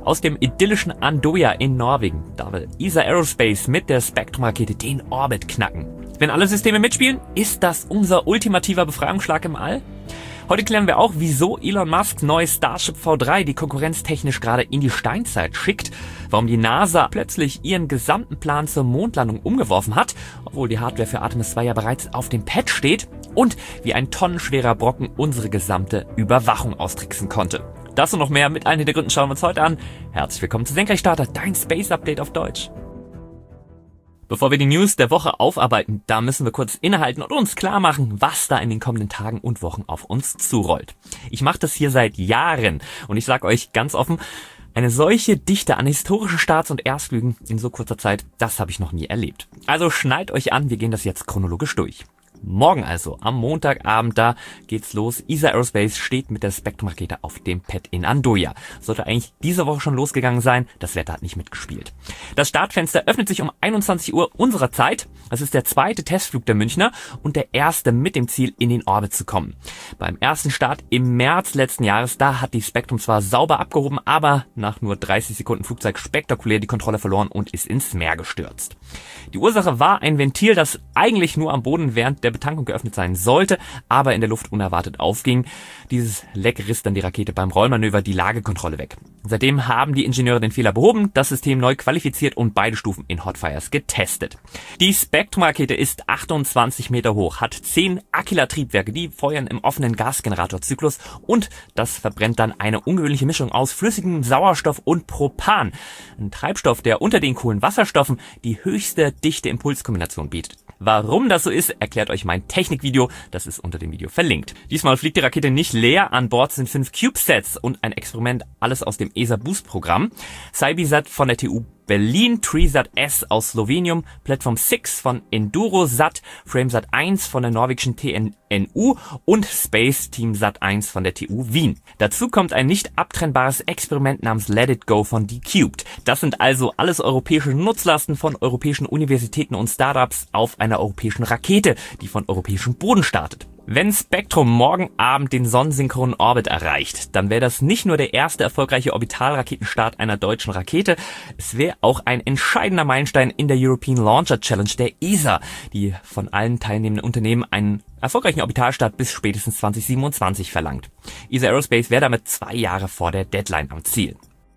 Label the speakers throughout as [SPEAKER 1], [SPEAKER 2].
[SPEAKER 1] aus dem idyllischen Andøya in Norwegen. Da will ESA Aerospace mit der Spektrum-Rakete den Orbit knacken. Wenn alle Systeme mitspielen, ist das unser ultimativer Befreiungsschlag im All? Heute klären wir auch, wieso Elon Musks neues Starship V3 die Konkurrenz technisch gerade in die Steinzeit schickt, warum die NASA plötzlich ihren gesamten Plan zur Mondlandung umgeworfen hat, obwohl die Hardware für Artemis 2 ja bereits auf dem Pad steht, und wie ein tonnenschwerer Brocken unsere gesamte Überwachung austricksen konnte. Das und noch mehr mit allen Hintergründen schauen wir uns heute an. Herzlich willkommen zu Senkrechtstarter, dein Space Update auf Deutsch. Bevor wir die News der Woche aufarbeiten, da müssen wir kurz innehalten und uns klar machen, was da in den kommenden Tagen und Wochen auf uns zurollt. Ich mache das hier seit Jahren und ich sage euch ganz offen, eine solche Dichte an historischen Starts und Erstflügen in so kurzer Zeit, das habe ich noch nie erlebt. Also schnallt euch an, wir gehen das jetzt chronologisch durch. Morgen also, am Montagabend, da geht's los. ESA Aerospace steht mit der Spektrum-Rakete auf dem Pad in Andøya. Sollte eigentlich diese Woche schon losgegangen sein, das Wetter hat nicht mitgespielt. Das Startfenster öffnet sich um 21 Uhr unserer Zeit. Das ist der zweite Testflug der Münchner und der erste mit dem Ziel, in den Orbit zu kommen. Beim ersten Start im März letzten Jahres, da hat die Spektrum zwar sauber abgehoben, aber nach nur 30 Sekunden Flugzeit spektakulär die Kontrolle verloren und ist ins Meer gestürzt. Die Ursache war ein Ventil, das eigentlich nur am Boden während der Betankung geöffnet sein sollte, aber in der Luft unerwartet aufging. Dieses Leck riss dann die Rakete beim Rollmanöver die Lagekontrolle weg. Seitdem haben die Ingenieure den Fehler behoben, das System neu qualifiziert und beide Stufen in Hotfires getestet. Die Spektrum-Rakete ist 28 Meter hoch, hat 10 Aquila-Triebwerke, die feuern im offenen Gasgeneratorzyklus und das verbrennt dann eine ungewöhnliche Mischung aus flüssigem Sauerstoff und Propan. Ein Treibstoff, der unter den Kohlenwasserstoffen die höchste dichte Impulskombination bietet. Warum das so ist, erklärt euch mein Technikvideo, das ist unter dem Video verlinkt. Diesmal fliegt die Rakete nicht leer, an Bord sind 5 CubeSats und ein Experiment, alles aus dem ESA Boost Programm. Cybisat von der TU Berlin, TreeSat S aus Slowenium, Platform 6 von EnduroSat, FrameSat 1 von der norwegischen TNU und Space Team Sat 1 von der TU Wien. Dazu kommt ein nicht abtrennbares Experiment namens Let It Go von D-Cubed. Das sind also alles europäische Nutzlasten von europäischen Universitäten und Startups auf einer europäischen Rakete, die von europäischem Boden startet. Wenn Spektrum morgen Abend den sonnensynchronen Orbit erreicht, dann wäre das nicht nur der erste erfolgreiche Orbitalraketenstart einer deutschen Rakete, es wäre auch ein entscheidender Meilenstein in der European Launcher Challenge der ESA, die von allen teilnehmenden Unternehmen einen erfolgreichen Orbitalstart bis spätestens 2027 verlangt. ESA Aerospace wäre damit 2 Jahre vor der Deadline am Ziel.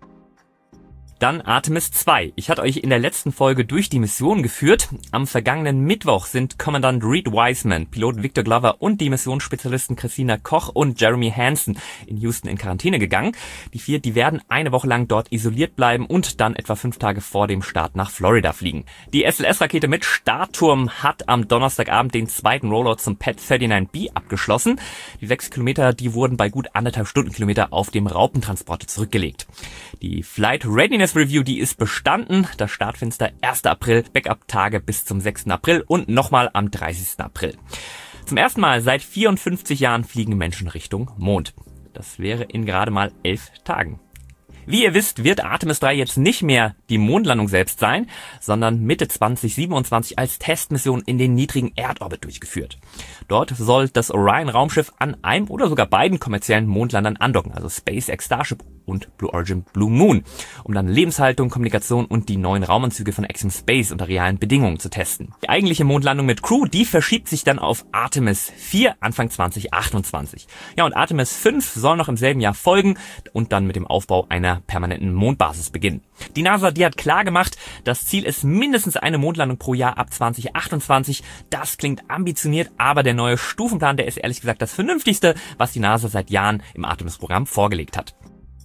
[SPEAKER 1] Dann Artemis 2. Ich hatte euch in der letzten Folge durch die Mission geführt. Am vergangenen Mittwoch sind Kommandant Reed Wiseman, Pilot Victor Glover und die Missionsspezialisten Christina Koch und Jeremy Hansen in Houston in Quarantäne gegangen. Die 4, die werden eine Woche lang dort isoliert bleiben und dann etwa 5 Tage vor dem Start nach Florida fliegen. Die SLS-Rakete mit Startturm hat am Donnerstagabend den zweiten Rollout zum Pad 39B abgeschlossen. Die 6 Kilometer, die wurden bei gut 1,5 Stundenkilometer auf dem Raupentransporter zurückgelegt. Die Flight Readiness Review, die ist bestanden. Das Startfenster 1. April, Backup-Tage bis zum 6. April und nochmal am 30. April. Zum ersten Mal seit 54 Jahren fliegen Menschen Richtung Mond. Das wäre in gerade mal 11 Tagen. Wie ihr wisst, wird Artemis 3 jetzt nicht mehr die Mondlandung selbst sein, sondern Mitte 2027 als Testmission in den niedrigen Erdorbit durchgeführt. Dort soll das Orion-Raumschiff an einem oder sogar beiden kommerziellen Mondlandern andocken, also SpaceX Starship und Blue Origin Blue Moon, um dann Lebenshaltung, Kommunikation und die neuen Raumanzüge von Axiom Space unter realen Bedingungen zu testen. Die eigentliche Mondlandung mit Crew, die verschiebt sich dann auf Artemis 4 Anfang 2028. Ja, und Artemis 5 soll noch im selben Jahr folgen und dann mit dem Aufbau einer permanenten Mondbasis beginnen. Die NASA, die hat klar gemacht, das Ziel ist mindestens eine Mondlandung pro Jahr ab 2028. Das klingt ambitioniert, aber der neue Stufenplan, der ist ehrlich gesagt das Vernünftigste, was die NASA seit Jahren im Artemis-Programm vorgelegt hat.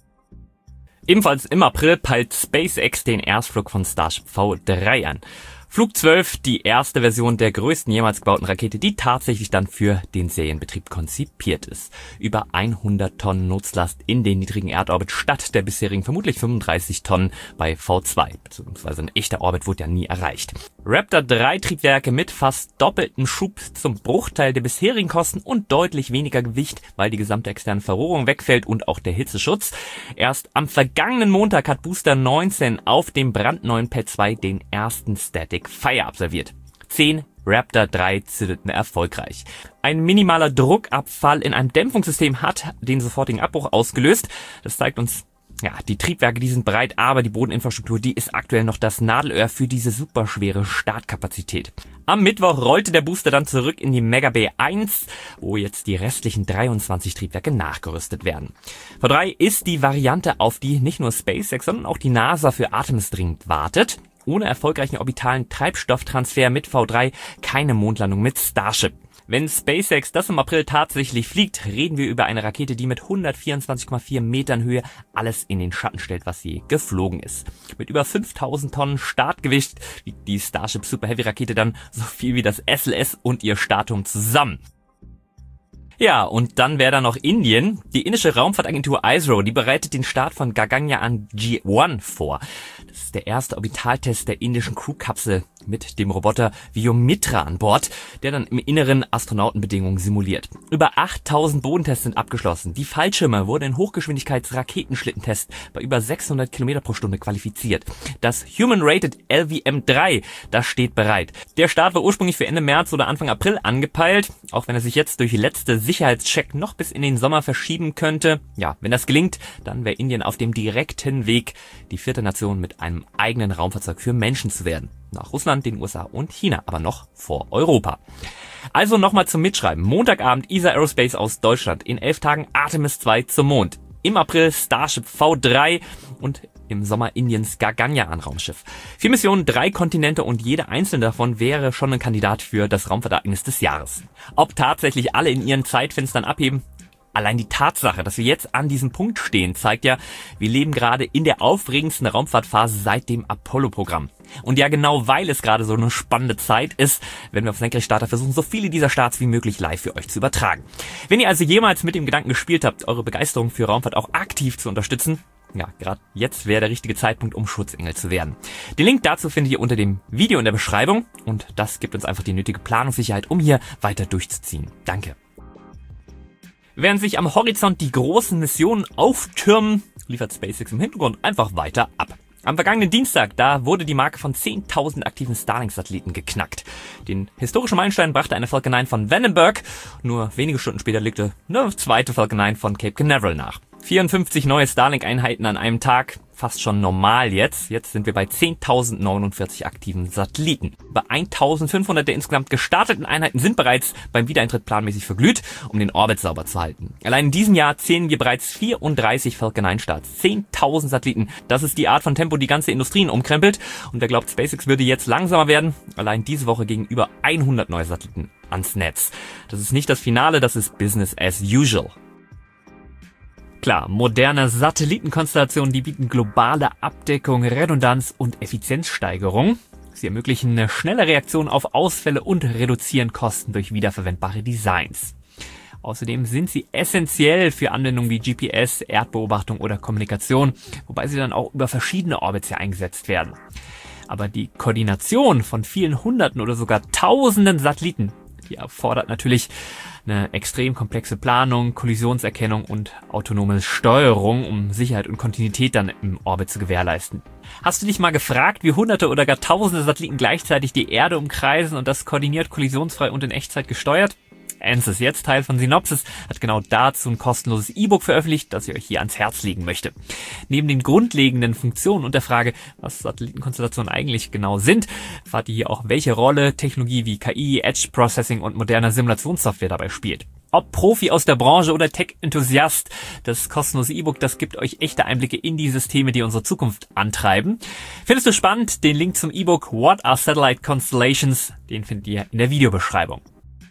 [SPEAKER 1] Ebenfalls im April peilt SpaceX den Erstflug von Starship V3 an. Flug 12, die erste Version der größten jemals gebauten Rakete, die tatsächlich dann für den Serienbetrieb konzipiert ist. Über 100 Tonnen Nutzlast in den niedrigen Erdorbit statt der bisherigen vermutlich 35 Tonnen bei V2, beziehungsweise ein echter Orbit wurde ja nie erreicht. Raptor 3 Triebwerke mit fast doppeltem Schub zum Bruchteil der bisherigen Kosten und deutlich weniger Gewicht, weil die gesamte externe Verrohrung wegfällt und auch der Hitzeschutz. Erst am vergangenen Montag hat Booster 19 auf dem brandneuen Pad 2 den ersten Static Fire absolviert. 10 Raptor 3 zündeten erfolgreich. Ein minimaler Druckabfall in einem Dämpfungssystem hat den sofortigen Abbruch ausgelöst. Das zeigt uns Ja, die Triebwerke, die sind bereit, aber die Bodeninfrastruktur, die ist aktuell noch das Nadelöhr für diese superschwere Startkapazität. Am Mittwoch rollte der Booster dann zurück in die Mega Bay 1, wo jetzt die restlichen 23 Triebwerke nachgerüstet werden. V3 ist die Variante, auf die nicht nur SpaceX, sondern auch die NASA für Artemis dringend wartet. Ohne erfolgreichen orbitalen Treibstofftransfer mit V3 keine Mondlandung mit Starship. Wenn SpaceX das im April tatsächlich fliegt, reden wir über eine Rakete, die mit 124,4 Metern Höhe alles in den Schatten stellt, was je geflogen ist. Mit über 5000 Tonnen Startgewicht wiegt die Starship Super Heavy Rakete dann so viel wie das SLS und ihr Startturm zusammen. Ja, und dann wäre da noch Indien. Die indische Raumfahrtagentur ISRO, die bereitet den Start von Gaganyaan G1 vor. Das ist der erste Orbitaltest der indischen Crewkapsel mit dem Roboter Vyomitra an Bord, der dann im Inneren Astronautenbedingungen simuliert. Über 8000 Bodentests sind abgeschlossen. Die Fallschirme wurden in Hochgeschwindigkeits-Raketenschlittentest bei über 600 Kilometer pro Stunde qualifiziert. Das Human-Rated LVM-3, das steht bereit. Der Start war ursprünglich für Ende März oder Anfang April angepeilt, auch wenn er sich jetzt durch die letzte Sicherheitscheck noch bis in den Sommer verschieben könnte. Ja, wenn das gelingt, dann wäre Indien auf dem direkten Weg, die vierte Nation mit einem eigenen Raumfahrzeug für Menschen zu werden. Nach Russland, den USA und China, aber noch vor Europa. Also nochmal zum Mitschreiben. Montagabend ESA Aerospace aus Deutschland. In 11 Tagen Artemis 2 zum Mond. Im April Starship V3 und im Sommer Indiens Gaganyaan-Raumschiff. 4 Missionen, 3 Kontinente und jede einzelne davon wäre schon ein Kandidat für das Raumfahrtereignis des Jahres. Ob tatsächlich alle in ihren Zeitfenstern abheben? Allein die Tatsache, dass wir jetzt an diesem Punkt stehen, zeigt ja, wir leben gerade in der aufregendsten Raumfahrtphase seit dem Apollo-Programm. Und ja, genau weil es gerade so eine spannende Zeit ist, werden wir auf Senkrechtstarter versuchen, so viele dieser Starts wie möglich live für euch zu übertragen. Wenn ihr also jemals mit dem Gedanken gespielt habt, eure Begeisterung für Raumfahrt auch aktiv zu unterstützen, ja, gerade jetzt wäre der richtige Zeitpunkt, um Schutzengel zu werden. Den Link dazu findet ihr unter dem Video in der Beschreibung und das gibt uns einfach die nötige Planungssicherheit, um hier weiter durchzuziehen. Danke. Während sich am Horizont die großen Missionen auftürmen, liefert SpaceX im Hintergrund einfach weiter ab. Am vergangenen Dienstag, da wurde die Marke von 10.000 aktiven Starlink-Satelliten geknackt. Den historischen Meilenstein brachte eine Falcon 9 von Vandenberg. Nur wenige Stunden später legte eine zweite Falcon 9 von Cape Canaveral nach. 54 neue Starlink-Einheiten an einem Tag, fast schon normal jetzt. Jetzt sind wir bei 10.049 aktiven Satelliten. Über 1.500 der insgesamt gestarteten Einheiten sind bereits beim Wiedereintritt planmäßig verglüht, um den Orbit sauber zu halten. Allein in diesem Jahr zählen wir bereits 34 Falcon 9 Starts. 10.000 Satelliten. Das ist die Art von Tempo, die ganze Industrien umkrempelt. Und wer glaubt, SpaceX würde jetzt langsamer werden? Allein diese Woche gingen über 100 neue Satelliten ans Netz. Das ist nicht das Finale, das ist Business as usual. Klar, moderne Satellitenkonstellationen, die bieten globale Abdeckung, Redundanz und Effizienzsteigerung. Sie ermöglichen eine schnelle Reaktion auf Ausfälle und reduzieren Kosten durch wiederverwendbare Designs. Außerdem sind sie essentiell für Anwendungen wie GPS, Erdbeobachtung oder Kommunikation, wobei sie dann auch über verschiedene Orbits ja eingesetzt werden. Aber die Koordination von vielen Hunderten oder sogar Tausenden Satelliten, die erfordert natürlich eine extrem komplexe Planung, Kollisionserkennung und autonome Steuerung, um Sicherheit und Kontinuität dann im Orbit zu gewährleisten. Hast du dich mal gefragt, wie Hunderte oder gar Tausende Satelliten gleichzeitig die Erde umkreisen und das koordiniert, kollisionsfrei und in Echtzeit gesteuert? ANSYS, jetzt Teil von Synopsys, hat genau dazu ein kostenloses E-Book veröffentlicht, das ich euch hier ans Herz legen möchte. Neben den grundlegenden Funktionen und der Frage, was Satellitenkonstellationen eigentlich genau sind, erfahrt ihr hier auch, welche Rolle Technologie wie KI, Edge Processing und moderne Simulationssoftware dabei spielt. Ob Profi aus der Branche oder Tech-Enthusiast, das kostenlose E-Book, das gibt euch echte Einblicke in die Systeme, die unsere Zukunft antreiben. Findest du spannend? Den Link zum E-Book What are Satellite Constellations? Den findet ihr in der Videobeschreibung.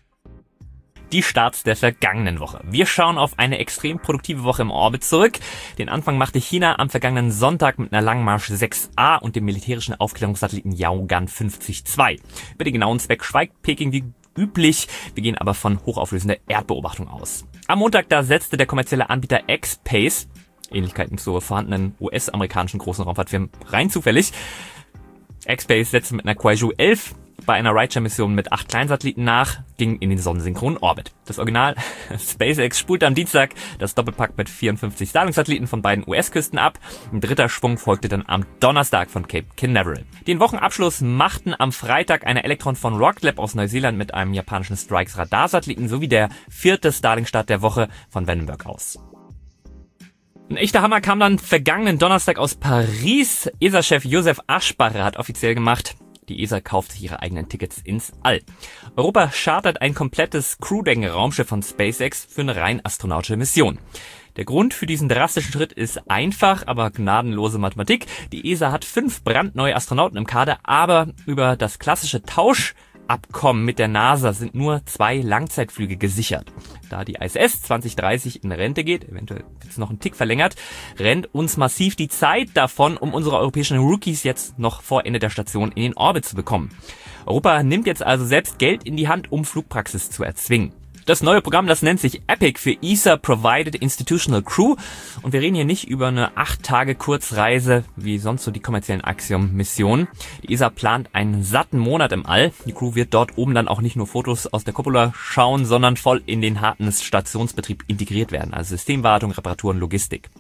[SPEAKER 1] Die Starts der vergangenen Woche. Wir schauen auf eine extrem produktive Woche im Orbit zurück. Den Anfang machte China am vergangenen Sonntag mit einer Langmarsch 6A und dem militärischen Aufklärungssatelliten Yaogan 50-2. Über den genauen Zweck schweigt Peking wie üblich. Wir gehen aber von hochauflösender Erdbeobachtung aus. Am Montag da setzte der kommerzielle Anbieter X-Space, Ähnlichkeiten zur vorhandenen US-amerikanischen großen Raumfahrtfirmen, rein zufällig. X-Space setzte mit einer Kuaizhou 11 bei einer Rideshare-Mission mit 8 Kleinsatelliten nach, ging in den sonnensynchronen Orbit. Das Original SpaceX spulte am Dienstag das Doppelpack mit 54 Starlink-Satelliten von beiden US-Küsten ab. Ein dritter Schwung folgte dann am Donnerstag von Cape Canaveral. Den Wochenabschluss machten am Freitag eine Elektron von Rocket Lab aus Neuseeland mit einem japanischen Strix-Radarsatelliten sowie der 4. Starlink-Start der Woche von Vandenberg aus. Ein echter Hammer kam dann vergangenen Donnerstag aus Paris. ESA-Chef Josef Aschbacher hat offiziell gemacht, die ESA kauft sich ihre eigenen Tickets ins All. Europa chartert ein komplettes Crew-Deck-Raumschiff von SpaceX für eine rein astronautische Mission. Der Grund für diesen drastischen Schritt ist einfach, aber gnadenlose Mathematik. Die ESA hat 5 brandneue Astronauten im Kader, aber über das klassische Tauschabkommen mit der NASA sind nur 2 Langzeitflüge gesichert. Da die ISS 2030 in Rente geht, eventuell wird es noch einen Tick verlängert, rennt uns massiv die Zeit davon, um unsere europäischen Rookies jetzt noch vor Ende der Station in den Orbit zu bekommen. Europa nimmt jetzt also selbst Geld in die Hand, um Flugpraxis zu erzwingen. Das neue Programm, das nennt sich EPIC für ESA Provided Institutional Crew. Und wir reden hier nicht über eine 8 Tage Kurzreise, wie sonst so die kommerziellen Axiom-Missionen. Die ESA plant einen satten Monat im All. Die Crew wird dort oben dann auch nicht nur Fotos aus der Cupola schauen, sondern voll in den harten Stationsbetrieb integriert werden. Also Systemwartung, Reparaturen, Logistik.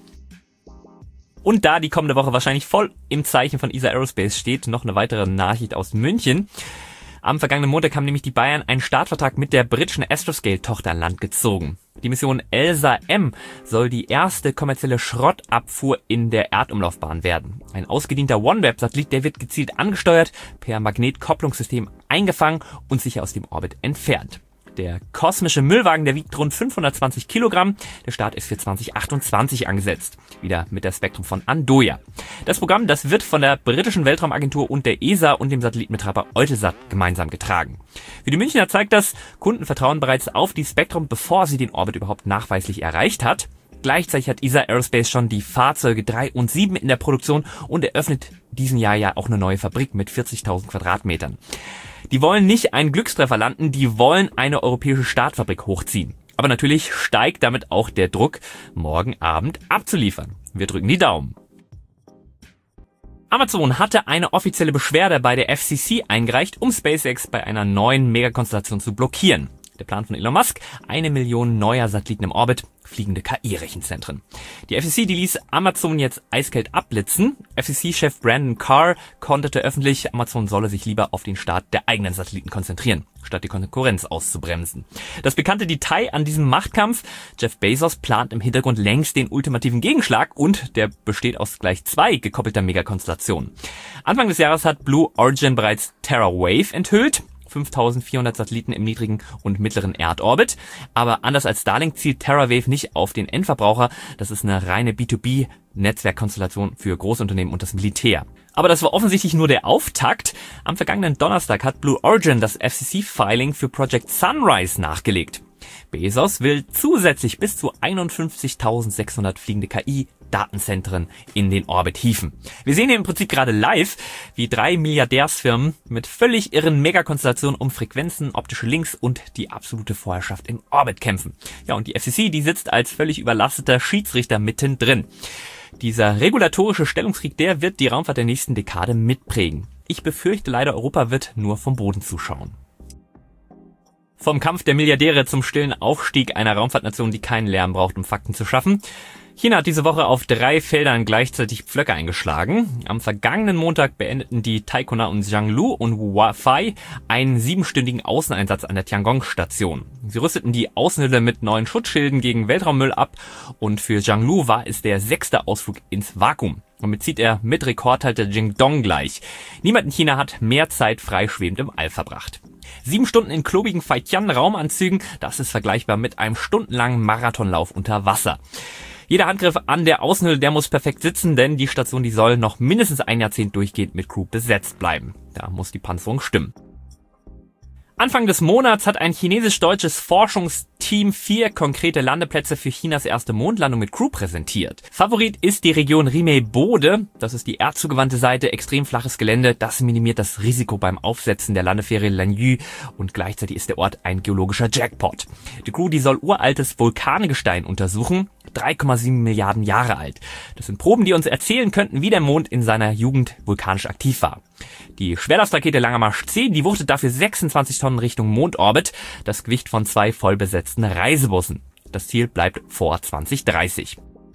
[SPEAKER 1] Und da die kommende Woche wahrscheinlich voll im Zeichen von ESA Aerospace steht, noch eine weitere Nachricht aus München. Am vergangenen Montag haben nämlich die Bayern einen Startvertrag mit der britischen Astroscale-Tochter an Land gezogen. Die Mission ELSA-M soll die erste kommerzielle Schrottabfuhr in der Erdumlaufbahn werden. Ein ausgedienter OneWeb-Satellit, der wird gezielt angesteuert, per Magnetkopplungssystem eingefangen und sicher aus dem Orbit entfernt. Der kosmische Müllwagen, der wiegt rund 520 Kilogramm. Der Start ist für 2028 angesetzt. Wieder mit der Spektrum von Andoya. Das Programm, das wird von der britischen Weltraumagentur und der ESA und dem Satellitenbetreiber Eutelsat gemeinsam getragen. Für die Münchner zeigt das, Kunden vertrauen bereits auf die Spektrum, bevor sie den Orbit überhaupt nachweislich erreicht hat. Gleichzeitig hat ESA Aerospace schon die Fahrzeuge 3 und 7 in der Produktion und eröffnet diesen Jahr ja auch eine neue Fabrik mit 40.000 Quadratmetern. Die wollen nicht einen Glückstreffer landen, die wollen eine europäische Startfabrik hochziehen. Aber natürlich steigt damit auch der Druck, morgen Abend abzuliefern. Wir drücken die Daumen. Amazon hatte eine offizielle Beschwerde bei der FCC eingereicht, um SpaceX bei einer neuen Megakonstellation zu blockieren. Der Plan von Elon Musk, 1 Million neuer Satelliten im Orbit, fliegende KI-Rechenzentren. Die FCC, die ließ Amazon jetzt eiskalt abblitzen. FCC-Chef Brandon Carr konterte öffentlich, Amazon solle sich lieber auf den Start der eigenen Satelliten konzentrieren, statt die Konkurrenz auszubremsen. Das bekannte Detail an diesem Machtkampf: Jeff Bezos plant im Hintergrund längst den ultimativen Gegenschlag und der besteht aus gleich 2 gekoppelter Megakonstellationen. Anfang des Jahres hat Blue Origin bereits TerraWave enthüllt. 5400 Satelliten im niedrigen und mittleren Erdorbit. Aber anders als Starlink zielt TerraWave nicht auf den Endverbraucher. Das ist eine reine B2B-Netzwerkkonstellation für Großunternehmen und das Militär. Aber das war offensichtlich nur der Auftakt. Am vergangenen Donnerstag hat Blue Origin das FCC-Filing für Project Sunrise nachgelegt. Bezos will zusätzlich bis zu 51.600 fliegende KI-Datenzentren in den Orbit hieven. Wir sehen hier im Prinzip gerade live, wie 3 Milliardärsfirmen mit völlig irren Megakonstellationen um Frequenzen, optische Links und die absolute Vorherrschaft im Orbit kämpfen. Ja, und die FCC, die sitzt als völlig überlasteter Schiedsrichter mittendrin. Dieser regulatorische Stellungskrieg, der wird die Raumfahrt der nächsten Dekade mitprägen. Ich befürchte leider, Europa wird nur vom Boden zuschauen. Vom Kampf der Milliardäre zum stillen Aufstieg einer Raumfahrtnation, die keinen Lärm braucht, um Fakten zu schaffen. China hat diese Woche auf 3 Feldern gleichzeitig Pflöcke eingeschlagen. Am vergangenen Montag beendeten die Taikonauten Zhanglu und Huafei einen 7-stündigen Außeneinsatz an der Tiangong-Station. Sie rüsteten die Außenhülle mit neuen Schutzschilden gegen Weltraummüll ab und für Zhanglu war es der 6. Ausflug ins Vakuum. Damit zieht er mit Rekordhalter Jingdong gleich. Niemand in China hat mehr Zeit freischwebend im All verbracht. 7 Stunden in klobigen Feitian-Raumanzügen, das ist vergleichbar mit einem stundenlangen Marathonlauf unter Wasser. Jeder Handgriff an der Außenhülle, der muss perfekt sitzen, denn die Station, die soll noch mindestens ein Jahrzehnt durchgehend mit Crew besetzt bleiben. Da muss die Panzerung stimmen. Anfang des Monats hat ein chinesisch-deutsches Forschungsteam 4 konkrete Landeplätze für Chinas erste Mondlandung mit Crew präsentiert. Favorit ist die Region Rimei-Bode. Das ist die erdzugewandte Seite, extrem flaches Gelände. Das minimiert das Risiko beim Aufsetzen der Landefähre Lanyu und gleichzeitig ist der Ort ein geologischer Jackpot. Die Crew, die soll uraltes Vulkangestein untersuchen. 3,7 Milliarden Jahre alt. Das sind Proben, die uns erzählen könnten, wie der Mond in seiner Jugend vulkanisch aktiv war. Die Schwerlastrakete Langer Marsch 10, die wuchtet dafür 26 Tonnen Richtung Mondorbit, das Gewicht von 2 vollbesetzten Reisebussen. Das Ziel bleibt vor 2030.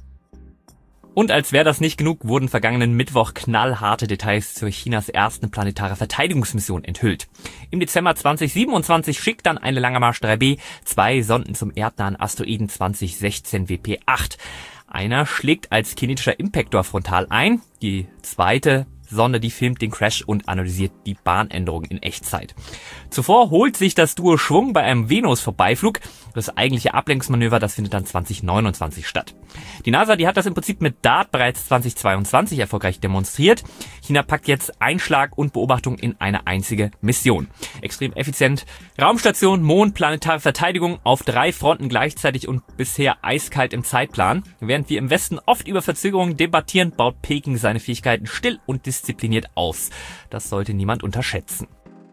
[SPEAKER 1] Und als wäre das nicht genug, wurden vergangenen Mittwoch knallharte Details zu Chinas ersten planetare Verteidigungsmission enthüllt. Im Dezember 2027 schickt dann eine Langer Marsch 3B 2 Sonden zum erdnahen Asteroiden 2016 WP8. Einer schlägt als kinetischer Impactor frontal ein, die zweite Sonde, die filmt den Crash und analysiert die Bahnänderungen in Echtzeit. Zuvor holt sich das Duo Schwung bei einem Venus-Vorbeiflug. Das eigentliche Ablenkungsmanöver, das findet dann 2029 statt. Die NASA, die hat das im Prinzip mit DART bereits 2022 erfolgreich demonstriert. China packt jetzt Einschlag und Beobachtung in eine einzige Mission. Extrem effizient. Raumstation, Mond, planetare Verteidigung auf 3 Fronten gleichzeitig und bisher eiskalt im Zeitplan. Während wir im Westen oft über Verzögerungen debattieren, baut Peking seine Fähigkeiten still und diszipliniert aus. Das sollte niemand unterschätzen.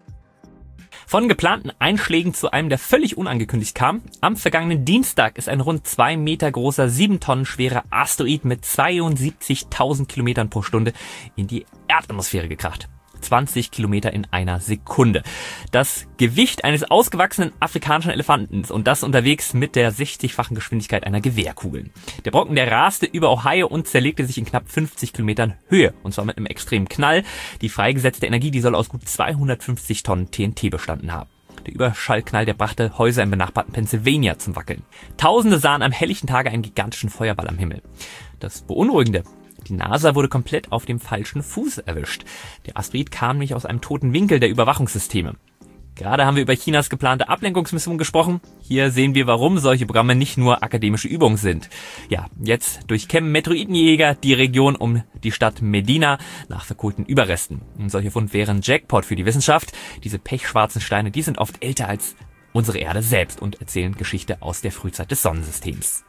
[SPEAKER 1] Von geplanten Einschlägen zu einem, der völlig unangekündigt kam. Am vergangenen Dienstag ist ein rund 2 Meter großer, 7 Tonnen schwerer Asteroid mit 72.000 Kilometern pro Stunde in die Erdatmosphäre gekracht. 20 Kilometer in einer Sekunde. Das Gewicht eines ausgewachsenen afrikanischen Elefanten und das unterwegs mit der 60-fachen Geschwindigkeit einer Gewehrkugel. Der Brocken, der raste über Ohio und zerlegte sich in knapp 50 Kilometern Höhe. Und zwar mit einem extremen Knall. Die freigesetzte Energie, die soll aus gut 250 Tonnen TNT bestanden haben. Der Überschallknall, der brachte Häuser im benachbarten Pennsylvania zum Wackeln. Tausende sahen am helllichten Tage einen gigantischen Feuerball am Himmel. Das Beunruhigende: Die NASA wurde komplett auf dem falschen Fuß erwischt. Der Asteroid kam nicht aus einem toten Winkel der Überwachungssysteme. Gerade haben wir über Chinas geplante Ablenkungsmission gesprochen. Hier sehen wir, warum solche Programme nicht nur akademische Übungen sind. Ja, jetzt durchkämmen Meteoritenjäger die Region um die Stadt Medina nach verkohlten Überresten. Ein solcher Fund wäre ein Jackpot für die Wissenschaft. Diese pechschwarzen Steine, die sind oft älter als unsere Erde selbst und erzählen Geschichte aus der Frühzeit des Sonnensystems.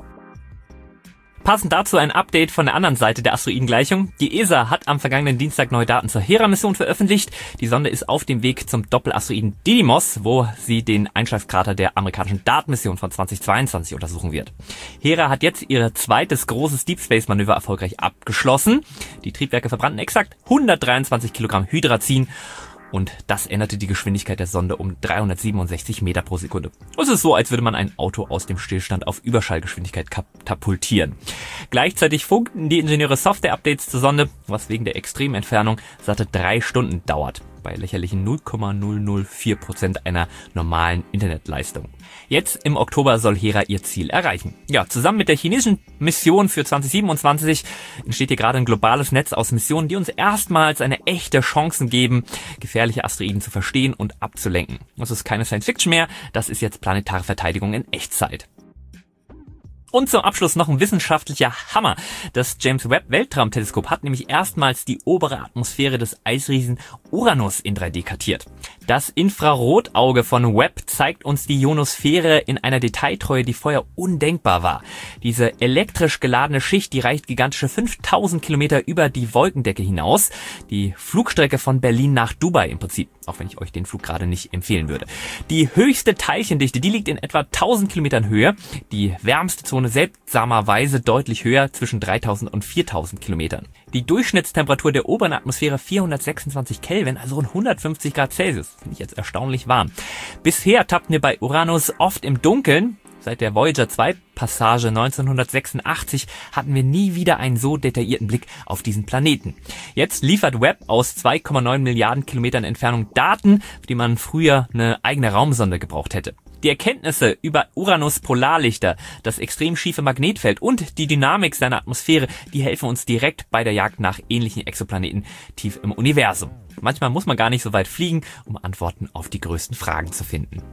[SPEAKER 1] Passend dazu ein Update von der anderen Seite der Asteroidengleichung. Die ESA hat am vergangenen Dienstag neue Daten zur Hera-Mission veröffentlicht. Die Sonde ist auf dem Weg zum Doppelasteroiden Didymos, wo sie den Einschlagskrater der amerikanischen DART-Mission von 2022 untersuchen wird. Hera hat jetzt ihr zweites großes Deep Space-Manöver erfolgreich abgeschlossen. Die Triebwerke verbrannten exakt 123 Kilogramm Hydrazin. Und das änderte die Geschwindigkeit der Sonde um 367 Meter pro Sekunde. Es ist so, als würde man ein Auto aus dem Stillstand auf Überschallgeschwindigkeit katapultieren. Gleichzeitig funkten die Ingenieure Software-Updates zur Sonde, was wegen der extremen Entfernung satte 3 Stunden dauert. Bei lächerlichen 0,004% einer normalen Internetleistung. Jetzt im Oktober soll Hera ihr Ziel erreichen. Ja, zusammen mit der chinesischen Mission für 2027 entsteht hier gerade ein globales Netz aus Missionen, die uns erstmals eine echte Chance geben, gefährliche Asteroiden zu verstehen und abzulenken. Das ist keine Science-Fiction mehr, das ist jetzt planetare Verteidigung in Echtzeit. Und zum Abschluss noch ein wissenschaftlicher Hammer. Das James Webb Weltraumteleskop hat nämlich erstmals die obere Atmosphäre des Eisriesen Uranus in 3D kartiert. Das Infrarotauge von Webb zeigt uns die Ionosphäre in einer Detailtreue, die vorher undenkbar war. Diese elektrisch geladene Schicht, die reicht gigantische 5000 Kilometer über die Wolkendecke hinaus. Die Flugstrecke von Berlin nach Dubai im Prinzip, auch wenn ich euch den Flug gerade nicht empfehlen würde. Die höchste Teilchendichte, die liegt in etwa 1000 Kilometern Höhe. Die wärmste Zone seltsamerweise deutlich höher, zwischen 3000 und 4000 Kilometern. Die Durchschnittstemperatur der oberen Atmosphäre 426 Kelvin, also rund 150 Grad Celsius. Finde ich jetzt erstaunlich warm. Bisher tappten wir bei Uranus oft im Dunkeln. Seit der Voyager 2 Passage 1986 hatten wir nie wieder einen so detaillierten Blick auf diesen Planeten. Jetzt liefert Webb aus 2,9 Milliarden Kilometern Entfernung Daten, für die man früher eine eigene Raumsonde gebraucht hätte. Die Erkenntnisse über Uranus Polarlichter, das extrem schiefe Magnetfeld und die Dynamik seiner Atmosphäre, die helfen uns direkt bei der Jagd nach ähnlichen Exoplaneten tief im Universum. Manchmal muss man gar nicht so weit fliegen, um Antworten auf die größten Fragen zu finden.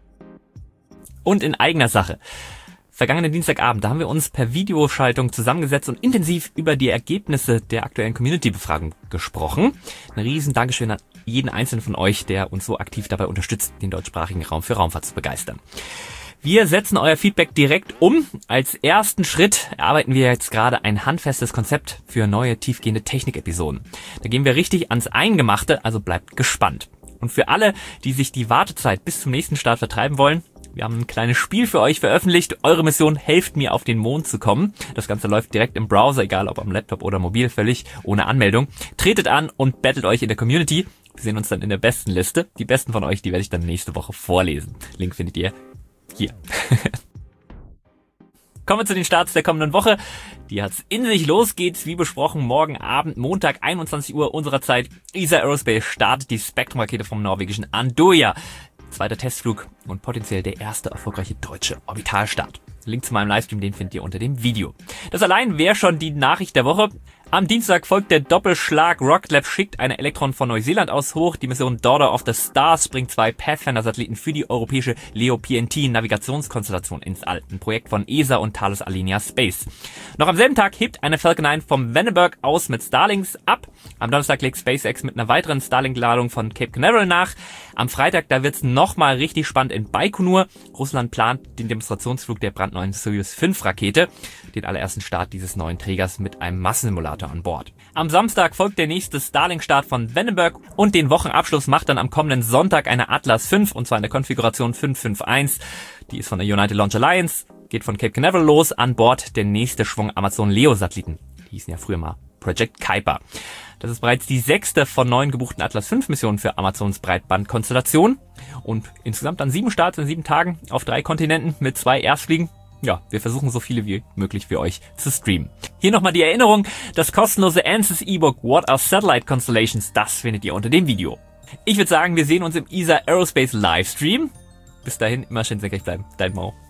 [SPEAKER 1] Und in eigener Sache. Vergangenen Dienstagabend, da haben wir uns per Videoschaltung zusammengesetzt und intensiv über die Ergebnisse der aktuellen Community-Befragung gesprochen. Ein riesen Dankeschön an jeden einzelnen von euch, der uns so aktiv dabei unterstützt, den deutschsprachigen Raum für Raumfahrt zu begeistern. Wir setzen euer Feedback direkt um. Als ersten Schritt erarbeiten wir jetzt gerade ein handfestes Konzept für neue tiefgehende Technik-Episoden. Da gehen wir richtig ans Eingemachte, also bleibt gespannt. Und für alle, die sich die Wartezeit bis zum nächsten Start vertreiben wollen, wir haben ein kleines Spiel für euch veröffentlicht. Eure Mission: helft mir, auf den Mond zu kommen. Das Ganze läuft direkt im Browser, egal ob am Laptop oder mobil, völlig ohne Anmeldung. Tretet an und battelt euch in der Community. Wir sehen uns dann in der besten Liste. Die besten von euch, die werde ich dann nächste Woche vorlesen. Link findet ihr hier. Kommen wir zu den Starts der kommenden Woche. Die hat's in sich. Los geht's, wie besprochen, morgen Abend, Montag, 21 Uhr unserer Zeit. ESA Aerospace startet die Spektrum-Rakete vom norwegischen Andøya. Zweiter Testflug und potenziell der erste erfolgreiche deutsche Orbitalstart. Link zu meinem Livestream, den findet ihr unter dem Video. Das allein wäre schon die Nachricht der Woche. Am Dienstag folgt der Doppelschlag. Rocket Lab schickt eine Elektron von Neuseeland aus hoch. Die Mission Daughter of the Stars bringt 2 Pathfinder-Satelliten für die europäische LEO-PNT-Navigationskonstellation ins All. Ein Projekt von ESA und Thales Alenia Space. Noch am selben Tag hebt eine Falcon 9 vom Vandenberg aus mit Starlinks ab. Am Donnerstag legt SpaceX mit einer weiteren Starlink-Ladung von Cape Canaveral nach. Am Freitag, da wird's nochmal richtig spannend in Baikonur. Russland plant den Demonstrationsflug der brandneuen Soyuz 5 Rakete, den allerersten Start dieses neuen Trägers mit einem Massensimulator an Bord. Am Samstag folgt der nächste Starlink-Start von Vandenberg und den Wochenabschluss macht dann am kommenden Sonntag eine Atlas 5 und zwar in der Konfiguration 551. Die ist von der United Launch Alliance, geht von Cape Canaveral los, an Bord der nächste Schwung Amazon Leo-Satelliten. Die hießen ja früher mal Project Kuiper. Das ist bereits die 6. von 9 gebuchten Atlas 5 Missionen für Amazons Breitbandkonstellation und insgesamt dann 7 Starts in 7 Tagen auf 3 Kontinenten mit 2 Erstfliegen. Ja, wir versuchen so viele wie möglich für euch zu streamen. Hier nochmal die Erinnerung, das kostenlose Ansys E-Book What are Satellite Constellations, das findet ihr unter dem Video. Ich würde sagen, wir sehen uns im ESA Aerospace Livestream. Bis dahin, immer schön senkrecht bleiben. Dein Mo.